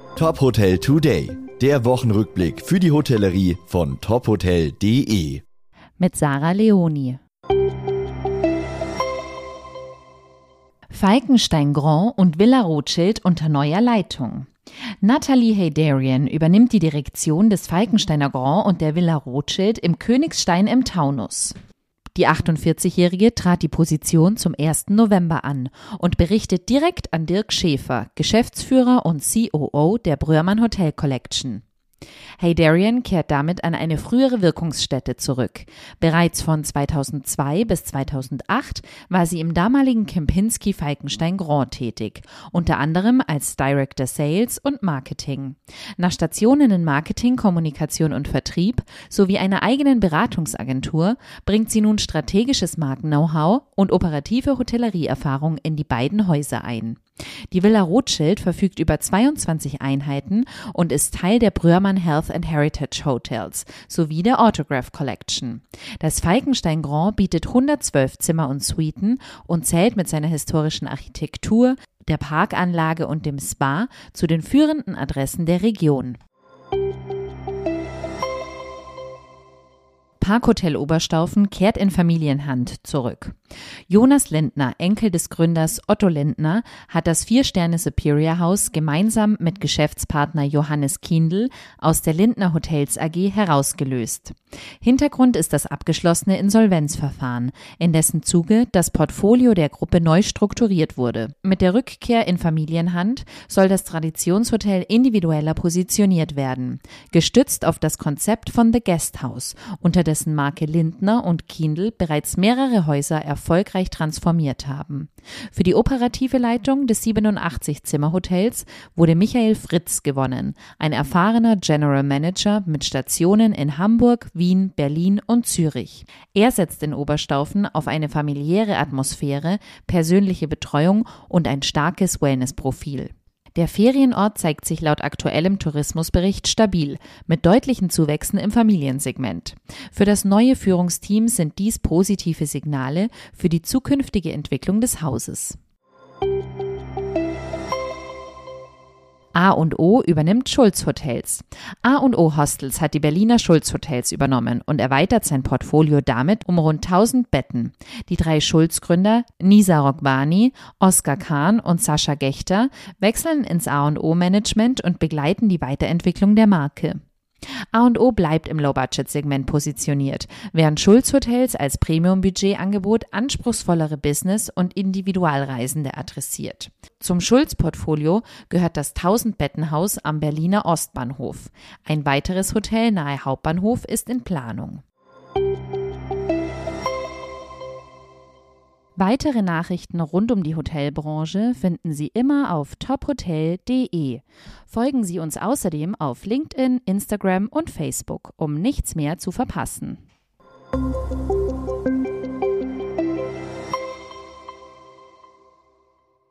Top Hotel Today, der Wochenrückblick für die Hotellerie von tophotel.de. Mit Sarah Leoni. Falkenstein Grand und Villa Rothschild unter neuer Leitung. Nathalie Heydarian übernimmt die Direktion des Falkensteiner Grand und der Villa Rothschild im Königstein im Taunus. Die 48-Jährige trat die Position zum 1. November an und berichtet direkt an Dirk Schäfer, Geschäftsführer und COO der Bröhrmann Hotel Collection. Heydarian kehrt damit an eine frühere Wirkungsstätte zurück. Bereits von 2002 bis 2008 war sie im damaligen Kempinski Falkenstein Grand tätig, unter anderem als Director Sales und Marketing. Nach Stationen in Marketing, Kommunikation und Vertrieb sowie einer eigenen Beratungsagentur bringt sie nun strategisches Marken-Know-how und operative Hotellerieerfahrung in die beiden Häuser ein. Die Villa Rothschild verfügt über 22 Einheiten und ist Teil der Bröhrmann Health and Heritage Hotels sowie der Autograph Collection. Das Falkenstein Grand bietet 112 Zimmer und Suiten und zählt mit seiner historischen Architektur, der Parkanlage und dem Spa zu den führenden Adressen der Region. Parkhotel Oberstaufen kehrt in Familienhand zurück. Jonas Lindner, Enkel des Gründers Otto Lindner, hat das 4-Sterne Superior House gemeinsam mit Geschäftspartner Johannes Kiendl aus der Lindner Hotels AG herausgelöst. Hintergrund ist das abgeschlossene Insolvenzverfahren, in dessen Zuge das Portfolio der Gruppe neu strukturiert wurde. Mit der Rückkehr in Familienhand soll das Traditionshotel individueller positioniert werden, gestützt auf das Konzept von The Guest House, unter dessen Marke Lindner und Kiendl bereits mehrere Häuser erfolgreich transformiert haben. Für die operative Leitung des 87-Zimmer-Hotels wurde Michael Fritz gewonnen, ein erfahrener General Manager mit Stationen in Hamburg, Wien, Berlin und Zürich. Er setzt in Oberstaufen auf eine familiäre Atmosphäre, persönliche Betreuung und ein starkes Wellnessprofil. Der Ferienort zeigt sich laut aktuellem Tourismusbericht stabil, mit deutlichen Zuwächsen im Familiensegment. Für das neue Führungsteam sind dies positive Signale für die zukünftige Entwicklung des Hauses. A&O übernimmt Schulz Hotels. A&O Hostels hat die Berliner Schulz Hotels übernommen und erweitert sein Portfolio damit um rund 1000 Betten. Die 3 Schulz-Gründer Nisa Rogbani, Oskar Kahn und Sascha Gechter wechseln ins A&O-Management und begleiten die Weiterentwicklung der Marke. A&O bleibt im Low-Budget-Segment positioniert, während Schulz Hotels als Premium-Budget-Angebot anspruchsvollere Business- und Individualreisende adressiert. Zum Schulz-Portfolio gehört das 1000-Betten-Haus am Berliner Ostbahnhof. Ein weiteres Hotel nahe Hauptbahnhof ist in Planung. Weitere Nachrichten rund um die Hotelbranche finden Sie immer auf tophotel.de. Folgen Sie uns außerdem auf LinkedIn, Instagram und Facebook, um nichts mehr zu verpassen.